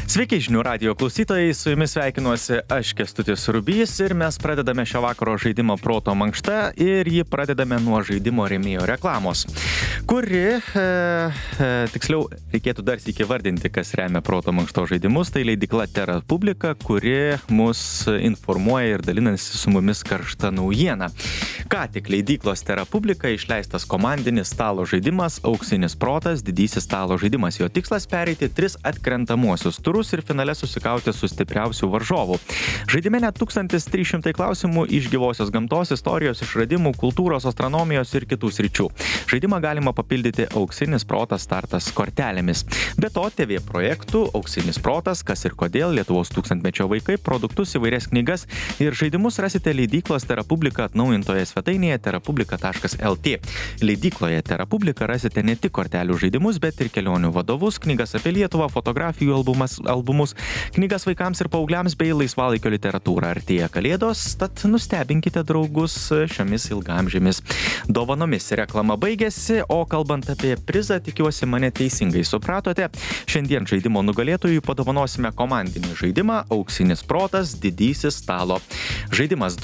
Sveiki žinių radijo klausytojai, su jumis sveikinuosi aš Kęstutis Rubys ir mes pradedame šio vakaro žaidimą Proto mankšta ir jį pradedame nuo žaidimo rėmėjo reklamos, kuri, tiksliau, reikėtų dar sykį vardinti, kas remia Proto mankšto žaidimus, tai leidykla Terra Publica, kuri mus informuoja ir dalinasi su mumis karšta naujiena. Ką tik leidyklos Terra Publica išleistas komandinis stalo žaidimas Auksinis protas, didysis stalo žaidimas. Jo tikslas pereiti 3 atkrentamosius turus ir finale susikauti su stipriausių varžovų. Žaidime net 1300 klausimų iš gyvosios gamtos, istorijos, išradimų, kultūros, astronomijos ir kitų sričių. Žaidimą galima papildyti Auksinis protas startas kortelėmis. Be to, TV projektų Auksinis protas, kas ir kodėl, Lietuvos tūkstantmečio vaikai, produktus, įvairias knygas ir žaidimus rasite leidyklos Terra Publica atnaujintoje svetainėje terrapublica.lt. Leidykloje Terra Publica rasite ne tik kortelių žaidimus, bet ir kelionių vadovus, knygas apie Lietuvą, fotografijų albumus, knygas vaikams ir paaugliams bei laisvalaikio literatūrą. Artėja kalėdos, tad nustebinkite draugus šiomis ilgamžėmis dovanomis. Reklama baigėsi, o kalbant apie prizą, tikiuosi mane teisingai supratote. Šiandien žaidimo nugalėtojui padovanosime komandinį žaidimą Auksinis protas, didysis stalo žaidimas.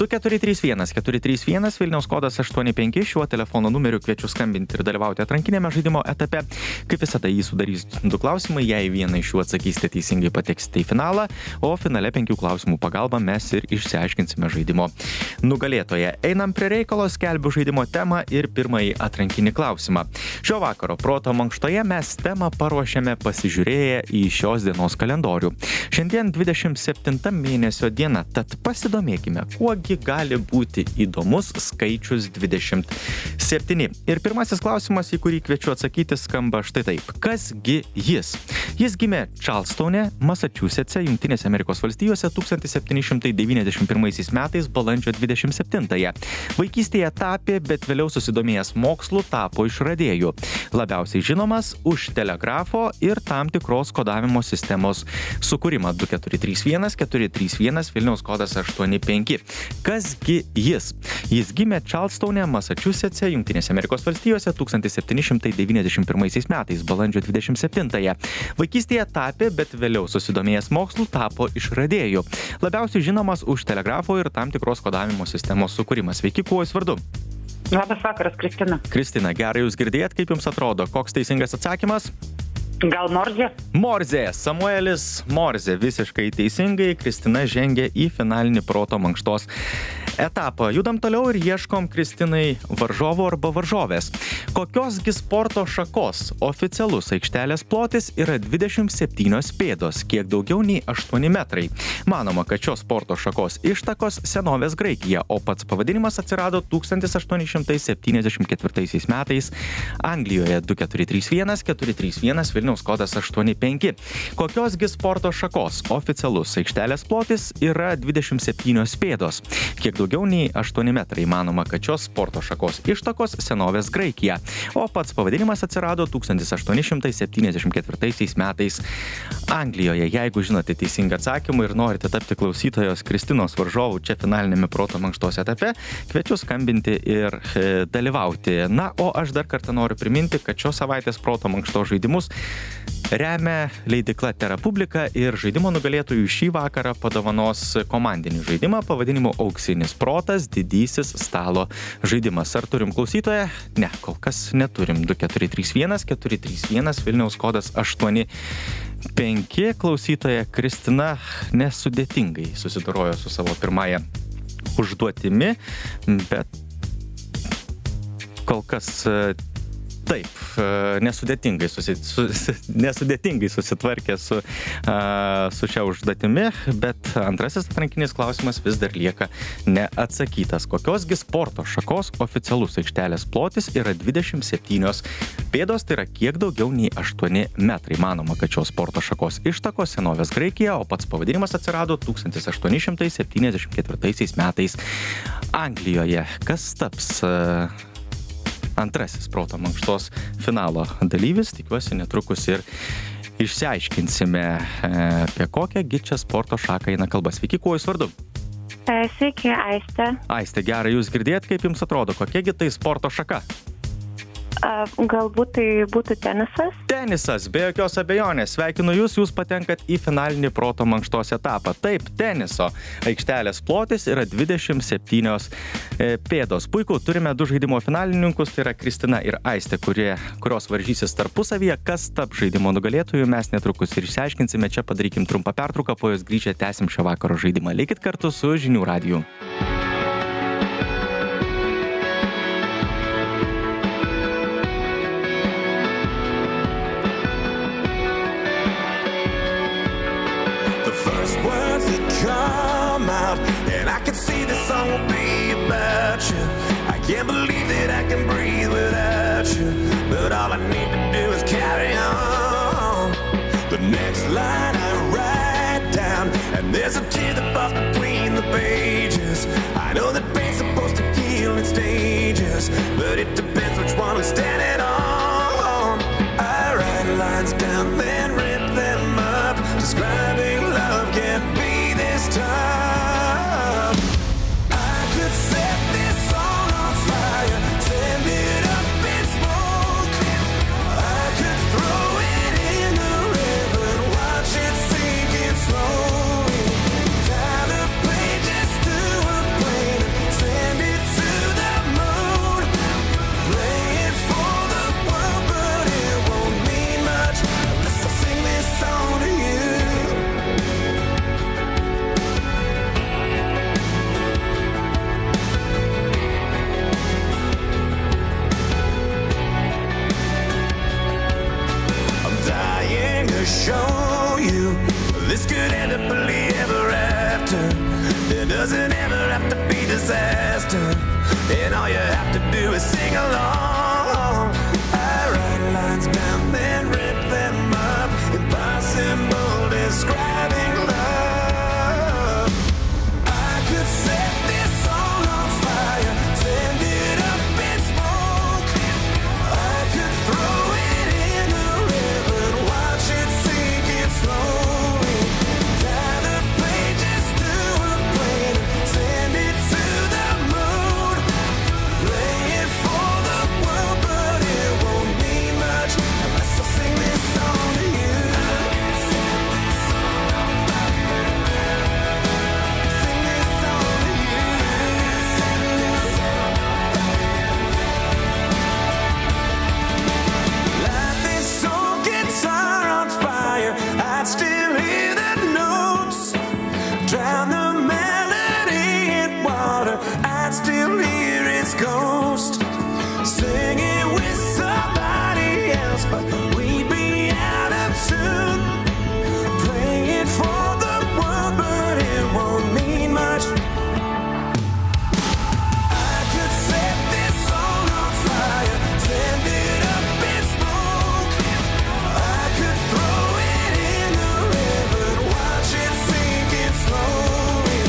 2431 Vilniaus kodas 85, šiuo telefono numeriu kviečiu skambinti ir dalyvauti atrankinėme žaidimo etape. Kaip visada jį sudarys 2 klausimai, jei vieną iš jų atsakysite teisingai, pateksite į finalą, o finale 5 klausimų pagalba mes ir išsiaiškinsime žaidimo nugalėtoją. Einam prie reikalo, skelbiu žaidimo temą ir pirmąjį atrankinį klausimą. Šio vakaro Proto mankštoje mes temą paruošėme pasižiūrėję į šios dienos kalendorių. Šiandien 27 mėnesio diena, tad pasidomėkime, kuogi gali būti įdomus skaičius 27. Ir pirmasis klausimas, į kurį kviečiu atsakyti, skamba štai taip. Kasgi jis? Jis gimė Charlestone, Massachusetts'e, Jungtinėse Amerikos valstijose 1791 metais balandžio 27-ąją. Vaikystėje tapė, bet vėliau susidomėjęs mokslu tapo išradėju. Labiausiai žinomas už telegrafo ir tam tikros kodavimo sistemos sukūrimą. 2431 Vilniaus kodas 85. Kasgi jis? Jis gimė Charlestone, Massachusetts'e, Jungtinėse Amerikos valstijose 1791 metais balandžio 27-ąją. Vaikystėje tapė, bet vėliau susidomėjęs mokslu tapo išradėju. Labiausiai žinomas už telegrafo ir tam tikros kodavimo sistemos sukūrimą. Sveiki, kuo jūs vardu? Labas vakaras, Kristina. Kristina, gerai jūs girdėjot, kaip jums atrodo? Koks teisingas atsakymas? Gal Morzė? Morzė, Samuelis Morzė, visiškai teisingai. Kristina žengia į finalinį Proto mankštos etapą. Judam toliau ir ieškom Kristinai varžovo arba varžovės. Kokiosgi sporto šakos oficialus aikštelės plotis yra 27 pėdos, kiek daugiau nei 8 metrai. Manoma, kad šios sporto šakos ištakos senovės Graikija, o pats pavadinimas atsirado 1874 metais Anglijoje. 2431 Vilniaus kodas 85. Kokiosgi sporto šakos oficialus aikštelės plotis yra 27 pėdos, kiek daugiau nei 8 metrai. Manoma, kad šios sporto šakos ištakos senovės Graikija, o pats pavadinimas atsirado 1874 metais Anglijoje. Jeigu žinote teisingą atsakymą ir norite tapti klausytojos Kristinos varžovų čia finalinėme Proto mankštos etape, kviečiu skambinti ir dalyvauti. Na, o aš dar kartą noriu priminti, kad šios savaitės Proto mankštos žaidimus remia leidykla Terra Publica ir žaidimo nugalėtojų šį vakarą padovanos komandinį žaidimą pavadinimu Auksinis protas, didysis stalo žaidimas. Ar turim klausytoją? Ne, kol kas neturim. 2431 Vilniaus kodas 85. Klausytoja Kristina nesudėtingai susidorojo su savo pirmąją užduotimi, bet kol kas taip, nesudėtingai susitvarkė su šia užduotimi, bet antrasis atrankinis klausimas vis dar lieka neatsakytas. Kokiosgi sporto šakos oficialus aikštelės plotis yra 27 pėdos, tai yra kiek daugiau nei 8 metrai. Manoma, kad šios sporto šakos ištakos senovės Graikija, o pats pavadinimas atsirado 1874 metais Anglijoje. Kas taps antrasis Proto mankštos finalo dalyvis, tikiuosi netrukus ir išsiaiškinsime, apie kokią gi čia sporto šaką eina kalba. Sveiki, kuo jūs vardu? Sveiki, Aistė. Aistė, gerai jūs girdėt, kaip jums atrodo, kokia gi tai sporto šaka? Galbūt tai būtų tenisas. Tenisas, be jokios abejonės. Sveikinu jūs patenkat į finalinį proto mankštos etapą. Taip, teniso aikštelės plotis yra 27 pėdos. Puiku, turime 2 žaidimo finalininkus, tai yra Kristina ir Aistė, kurios varžysis tarpusavyje. Kas tap žaidimo nugalėtojų, mes netrukus ir išsiaiškinsime. Čia padarykim trumpą pertrauką, po jos grįžę tęsim šio vakaro žaidimą. Likit kartu su Žinių radiju. And I can see this song will be about you. I can't believe that I can breathe without you. But all I need to do is carry on. The next line I write down, and there's a tear that falls between the pages. I know that pain's supposed to heal in stages, but it depends which one I'm standing on. I write lines down, then rip them up. Describing love can't be this tough. Show you this could end happily ever after. It doesn't ever have to be disaster, and all you have to do is sing along. I write lines down, then rip them up. Impossible describing love. I could set this song on fire, send it up in smoke. I could throw it in the river, watch it slowly, tie the pages to a plane, send it to the moon, play it for the world, but it won't mean much unless I sing this song to you. Sing this song to you. Sing this song. Light this old guitar on fire, I'd still hear the notes. Drown the melody in water, I'd still hear its ghost. Singing with somebody else, but we'd be out of tune. Playing for the world, but it won't mean much. I could set this song on fire, send it up in smoke. I could throw it in the river, watch it sinking slowly.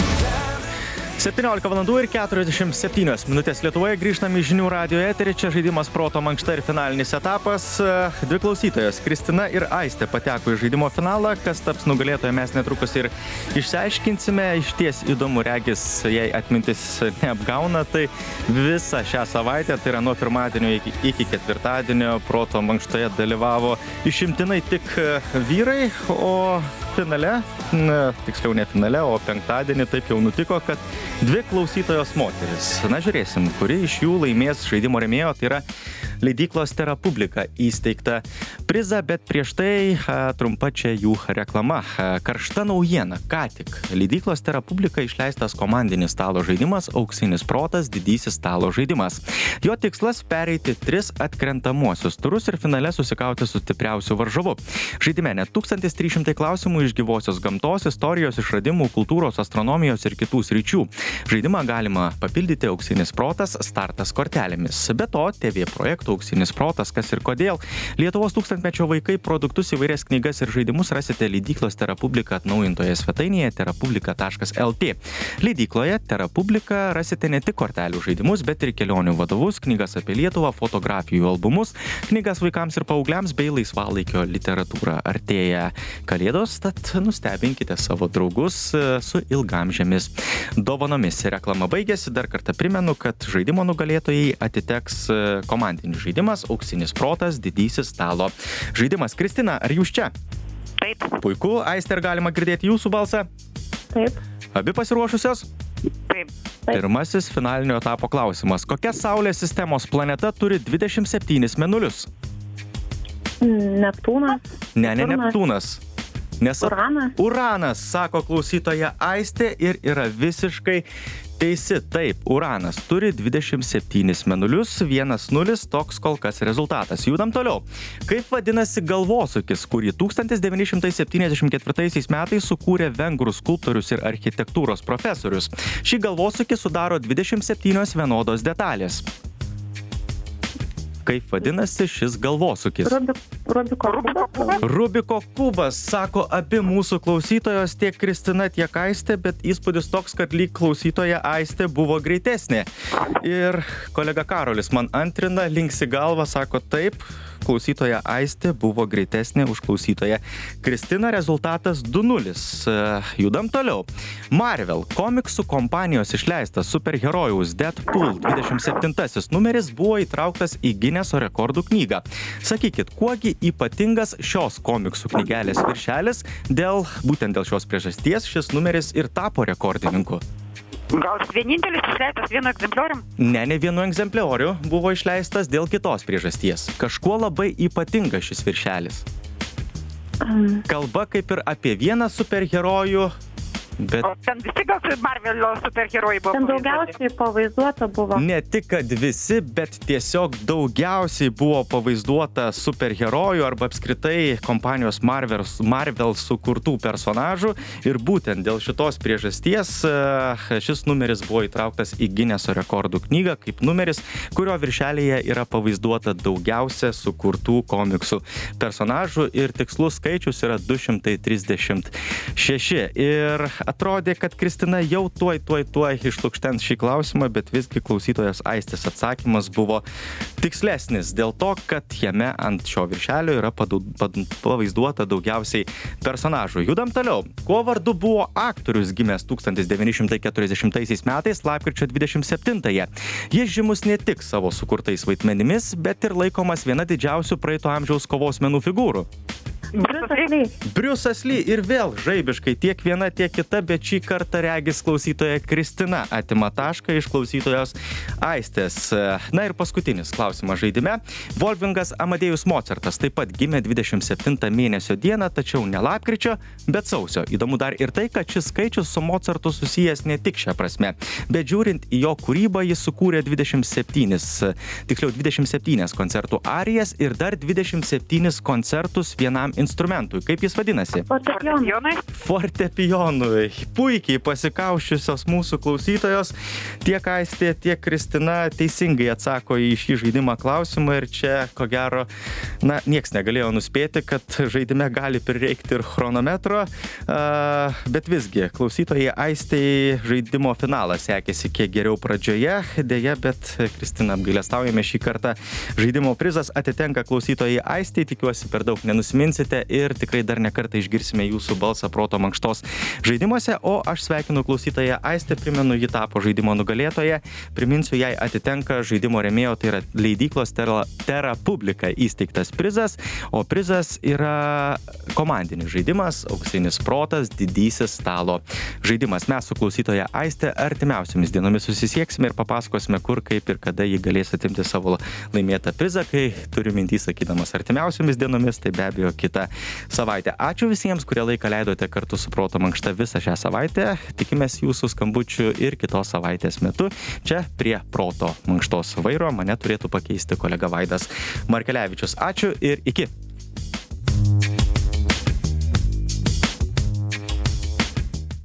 17 valandų ir 47 minutės Lietuvoje. Grįžtame į Žinių radijo eterį. Čia žaidimas proto mankšta ir finalinis etapas. 2 klausytojos, Kristina ir Aistė, pateko į žaidimo finalą. Kas taps nugalėtoja, mes netrukus ir išsiaiškinsime. Išties įdomu, regis, jei atmintis neapgauna, tai visą šią savaitę, tai yra nuo pirmadienio iki ketvirtadienio, proto mankštoje dalyvavo išimtinai tik vyrai, o finale, tiksliau ne finale, o penktadienį taip jau nutiko, kad 2 klausytojos moteris. Na, žiūrėsim, kuri iš jų laimės žaidimo rėmėjo, tai yra leidyklos Terapublika įsteigta prizą, bet prieš tai trumpa čia jų reklama. Karšta naujiena, ką tik. Leidyklos Terapublika išleistas komandinis stalo žaidimas Auksinis protas, didysis stalo žaidimas. Jo tikslas pereiti 3 atkrentamuosius turus ir finale susikauti su stipriausiu varžovu. Žaidime net 1300 klausimų iš gyvosios gamtos, istorijos, išradimų, kultūros, astronomijos ir kitų sričių. Žaidimą galima papildyti Auksinis protas startas kortelėmis. Be to, TV projektų Auksinis protas, kas ir kodėl. Lietuvos tūkstantmečio vaikai produktus, įvairias knygas ir žaidimus rasite leidyklos Terapublika atnaujintoje svetainėje terapublika.lt. Leidykloje Terapublika rasite ne tik kortelių žaidimus, bet ir kelionių vadovus, knygas apie Lietuvą, fotografijų albumus, knygas vaikams ir paaugliams bei laisvalaikio literatūrą. Artėja Kalėdos, tad nustebinkite savo draugus su ilgamžėmis dovanomis. Reklama baigėsi. Dar kartą primenu, kad žaidimo nugalėtojai atiteks komandinis komandinis žaidimas Auksinis protas, didysis stalo žaidimas. Kristina, ar jūs čia? Taip. Puiku, Aiste, ar galima girdėti jūsų balsą? Taip. Abi pasiruošusios? Taip. Pirmasis finalinio etapo klausimas. Kokia Saulės sistemos planeta turi 27 mėnulius? Neptūnas. Ne Saturnas. Neptūnas. Uranas. Uranas, sako klausytoja Aistė ir yra visiškai teisi. Taip, Uranas turi 27 mėnulius, 1-0, toks kol kas rezultatas. Judam toliau. Kaip vadinasi galvosūkis, kurį 1974 metais sukūrė vengrų skulptorius ir architektūros profesorius? Šį galvosūkį sudaro 27 vienodos detalės. Kaip vadinasi šis galvosūkis? Rubiko kubas. Rubiko kubas, sako abi mūsų klausytojos, tiek Kristina, tiek Aistė, bet įspūdis toks, kad lyg klausytoja Aistė buvo greitesnė. Ir kolega Karolis man antrina, linksi galvą, sako taip, klausytoja Aistė buvo greitesnė už klausytoją Kristiną, rezultatas 2-0. Judam toliau. Marvel komiksų kompanijos išleistas superherojaus Deadpool 27 numeris buvo įtrauktas į Gineso rekordų knygą. Sakykit, kuogi ypatingas šios komiksų knygelės viršelis, būtent dėl šios priežasties šis numeris ir tapo rekordininku? Gal vienintelis išleistas vienu egzempliorium? Ne vienu egzemplioriu buvo išleistas dėl kitos priežasties. Kažkuo labai ypatingas šis viršelis. Kalba kaip ir apie vieną superherojų, bet... O ten visi gal Marvelio superherojai buvo? Ten daugiausiai pavaizduota buvo. Ne tik, kad visi, bet tiesiog daugiausiai buvo pavaizduota superherojų arba apskritai kompanijos Marvel sukurtų personažų. Ir būtent dėl šitos priežasties šis numeris buvo įtrauktas į Gineso rekordų knygą kaip numeris, kurio viršelėje yra pavaizduota daugiausia sukurtų komiksų personažų ir tikslus skaičius yra 236. Ir atrodė, kad Kristina jau tuoj išlukštens šį klausimą, bet visgi klausytojas Aistės atsakymas buvo tikslesnis dėl to, kad jame ant šio viršelio yra pavaizduota daugiausiai personažų. Judam toliau. Kuo vardu buvo aktorius gimęs 1940 metais lapkričio 27-ąją? Jis žymus ne tik savo sukurtais vaidmenimis, bet ir laikomas viena didžiausių praeito amžiaus kovos menų figūrų. Briusas Lee ir vėl žaibiškai tiek viena, tiek kita, bet šį kartą regis klausytoja Kristina atima tašką iš klausytojos Aistės. Na ir paskutinis klausimas žaidime. Wolfgangas Amadėjus Mocartas taip pat gimė 27 mėnesio dieną, tačiau ne lapkričio, bet sausio. Įdomu dar ir tai, kad šis skaičius su Mocartu susijęs ne tik šią prasme, bet žiūrint į jo kūrybą, jis sukūrė 27 koncertų arijas ir dar 27 koncertus vienam instrumentui. Kaip jis vadinasi? Fortepijonui. Puikiai pasikauščiusios mūsų klausytojos, tiek Aistė, tiek Kristina teisingai atsako į šį žaidimą klausimą ir čia, ko gero, nieks negalėjo nuspėti, kad žaidime gali prireikti ir chronometro, bet visgi, klausytojai Aistei žaidimo finalas sekėsi kiek geriau pradžioje, dėja, bet Kristina apgailestaujame šį kartą. Žaidimo prizas atitenka klausytojai Aistei, tikiuosi per daug nenusiminsite ir tikrai dar ne kartą išgirsime jūsų balsą proto mankštos žaidimuose, o aš sveikinu klausytoją Aistę, primenu, ji tapo žaidimo nugalėtoja, priminsiu, jai atitenka žaidimo rėmėjo, tai yra leidyklos Terra Publica įsteigtas prizas, o prizas yra komandinis žaidimas Auksinis protas, didysis stalo žaidimas. Mes su klausytoja Aistė artimiausiomis dienomis susisieksime ir papasakosime, kur, kaip ir kada ji galės atimti savo laimėtą prizą, kai turiu mintį sakydamas artimiausiomis dienomis, tai be abejo kitą savaitę. Ačiū visiems, kurie laiką leidote kartu su proto mankšta visą šią savaitę. Tikimės jūsų skambučių ir kitos savaitės metu. Čia prie proto mankštos vairo mane turėtų pakeisti kolega Vaidas Markelevičius. Ačiū ir iki.